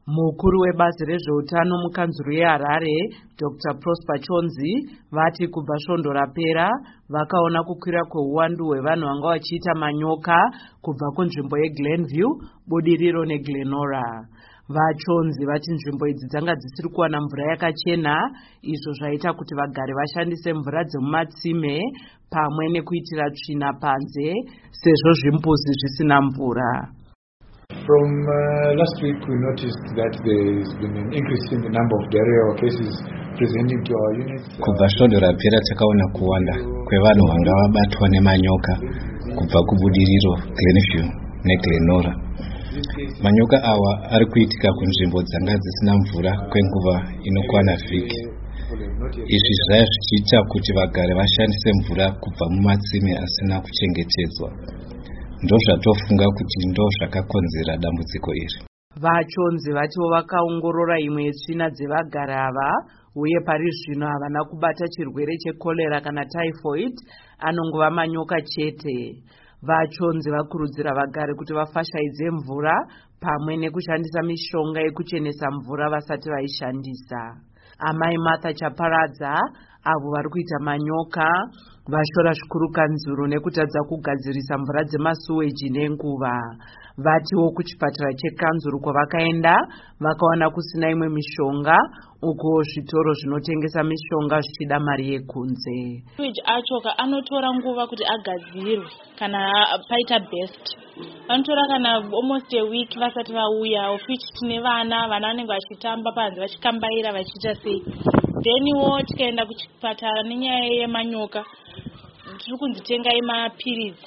Mukuru webazi rezveutano mukanzuru yeHarare, Dr. Prosper Chonzi, vati kubva svondo rapera vakaona kukwira kweuwandu hwevanhu vanga vachiita manyoka kubva kunzvimbo yeGlenview, Budiriro neGlenora. VaChonzi vati nzvimbo idzi dzanga dzisiri kuwana mvura yakachena, izvo zvaita kuti vagari vashandise mvura dzemumatsime pamwe nekuitira tsvina panze sezvo zvimbuzi zvisina mvura. From last week, we noticed that there has been an increase in the number of diarrhea cases presenting to our units. Kubva svondo rapera takaona kuwanda kwevanhu vanga vabatwa nemanyoka kubva kuBudiriro, Glenview neGlenora. Manyoka awa ari kuitika kunzvimbo dzanga dzisina mvura kwenguva inokwana vhiki. Izvi zvaiva zvichiita kuti vagari vashandise mvura kubva mumatsime asina kuchengetedzwa. Ndozvatofunga kuti ndozvakakonzera dambudziko iri. VaChonzi vatiwo vakaongorora imwe yetsvina dzevagari ava uye pari zvino havana kubata chirwere chekorera kana typhoid, anongova manyoka chete. VaChonzi vakurudzira vagari kuti vafashaidze mvura pamwe nekushandisa mishonga yekuchenesa mvura vasati vaishandisa. Amai Martha Chaparadza, avo vari kuita manyoka, vashora zvikuru kanzuru nekutadza kugadzirisa mvura dzemasuweji nenguva. Vatiwo kuchipatara chekanzuru kwavakaenda vakaona kusina imwe mishonga, uko zvitoro zvinotengesa mishonga zvichida mari yekunze. Sewage acho anotora nguva kuti agadzirwe kana paita best. Vanotora kana almost a week vasati vauya, of which tine vana vanenge vachitamba panze vachikambaira vachiita sei. Then wo tikaenda kuchipatara nenyaya yemanyoka tiri kunzitengai mapirizi.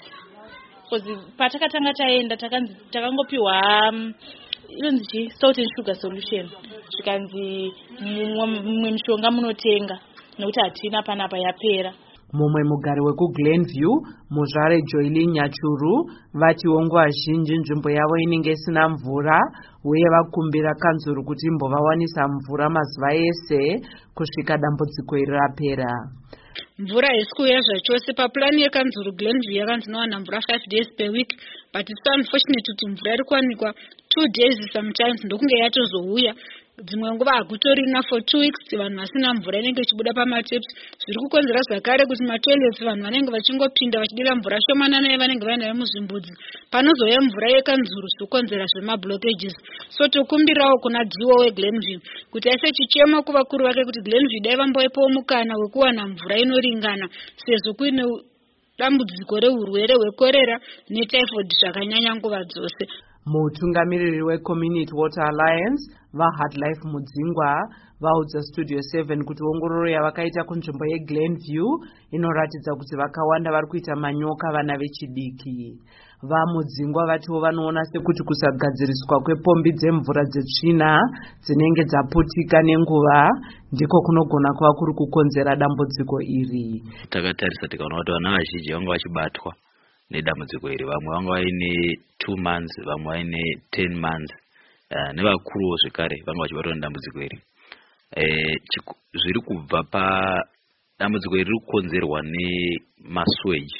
Patakatanga taenda takangopiwa inonzi salt and sugar solution. Zvikanzi mumwe mishonga munotenga nekuti hatina panapa yapera. Mumwe mugari wekuGlenview, muzvare Joyli Nyachuru, vatiwo nguva zhinji nzvimbo yavo inenge isina mvura uye vakumbira kanzuru kuti imbovawanisa mvura mazuva ese kusvika dambudziko iri rapera. Mvura haisi kuuya zvachose. Papurani yekanzuru Glenview yakanzi inowana mvura 5 days per week, but it's unfortunate kuti mvura iri kuwanikwa 2 days sometimes ndokunge yatozouya. Dzimwe nguva hakutorina for 2 weeks vanhu vasina mvura inenge ichibuda pamataps. Zviri kukonzera zvakare kuti matoilets vanhu vanenge vachingopinda vachidira mvura shomanana yavanenge vainayo muzvimbudzi. Panozouya mvura yekanzuru zvikukonzera zvemablokages. So tokumbirawo kuna Dziwo weGlenview kuti aise chichemo kuvakuru vake kuti Glenview dai vamboipawo mukana wekuwana mvura inoringana sezvo kuine dambudziko reurwere hwekorera netyphoid zvakanyanya nguva dzose. Mutungamiriri weCommunity Water Alliance, vaHardlife Mudzingwa, vaudza Studio 7 kuti ongororo yavakaita kunzvimbo yeGlenview inoratidza kuti vakawanda vari kuita manyoka vana vechidiki. VaMudzingwa vatiwo vanoona sekuti kusagadziriswa kwepombi dzemvura dzetsvina dzinenge dzaputika nenguva ndiko kunogona kuva kuri kukonzera dambudziko iri. Takatarisa tikaona kuti vana vazhinji vanga vachibatwa nedambudziko iri, vamwe vanga vaine 2 months, vamwe vaine 10 months, nevakuruwo zvekare vanga vachibatwa nedambudziko iri. Zviri kubva padambudziko iri riri kukonzerwa nemasewage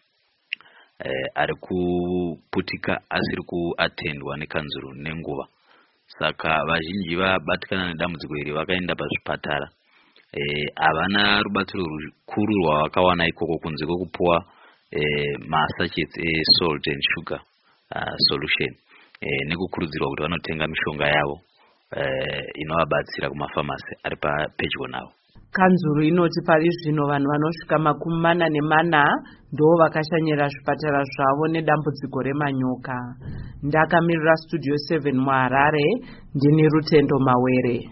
ari kuputika asiri kuatendwa nekanzuru nenguva. Saka vazhinji vabatikana nedambudziko iri vakaenda pazvipatara. Havana rubatsiro rukuru rwavakawana ikoko kunze kwekupuwa masachets salt and sugar solution nekukurudzirwa kuti vanotenga mishonga yavo inovabatsira kumafamasi ari pedyo navo. Kanzuru inoti pari zvino vanhu vanosvika 44 ndo vakashanyira zvipatara zvavo nedambudziko remanyoka. Ndakamirira Studio 7 muHarare, ndini Rutendo Mawere.